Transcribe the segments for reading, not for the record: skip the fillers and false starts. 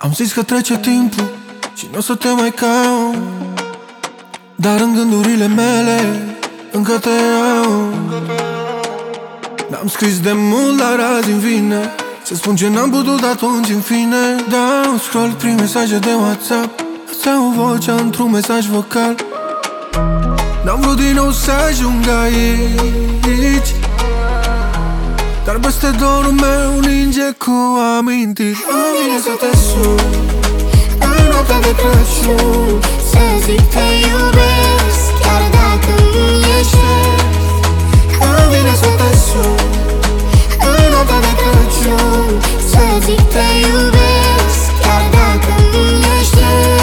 Am zis că trece timpul și n-o să te mai caut, dar în gândurile mele încă te au. N-am scris de mult, dar azi-mi vine să spun ce n-am putut atunci în fine. Dau scroll prin mesaje de WhatsApp, îți au vocea într-un mesaj vocal. N-am vrut din nou să ajung aici, dar peste dorul meu ninge cu amintiri. Îmi vine să te sun în noaptea de Crăciun, să zic te iubesc, chiar dacă nu ești. îmi vine să te sun În noaptea de Crăciun, să zic te iubesc, chiar dacă nu ești.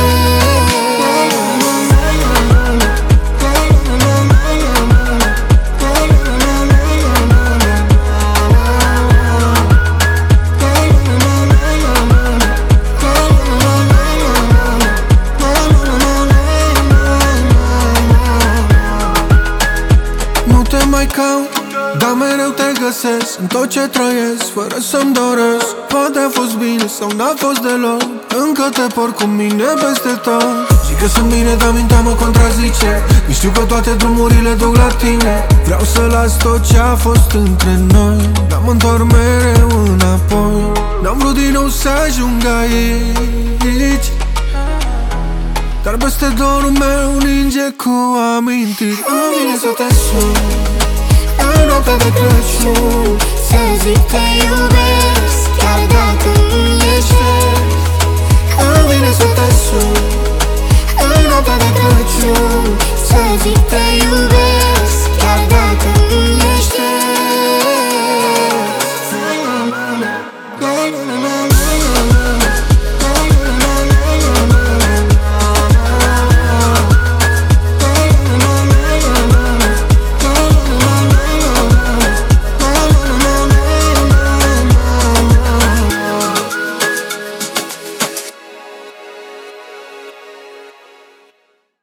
mai caut, dar mereu te găsesc în tot ce trăiesc, fără să-mi doresc. Poate a fost bine sau n-a fost deloc, încă te port cu mine peste tot. Zic că sunt bine, dar mintea mă contrazice. Nu știu că toate drumurile duc la tine. Vreau să las tot ce a fost între noi, dar mă întorc mereu înapoi. N-am vrut din nou să ajung aici, dar peste dorul meu ninge cu amintiri. Îmi vine să te sun în noaptea de Crăciun, să zic te iubesc, chiar dacă nu ești. Îmi vine să te sun în noaptea de Crăciun, să zic te iubesc, chiar dacă nu ești.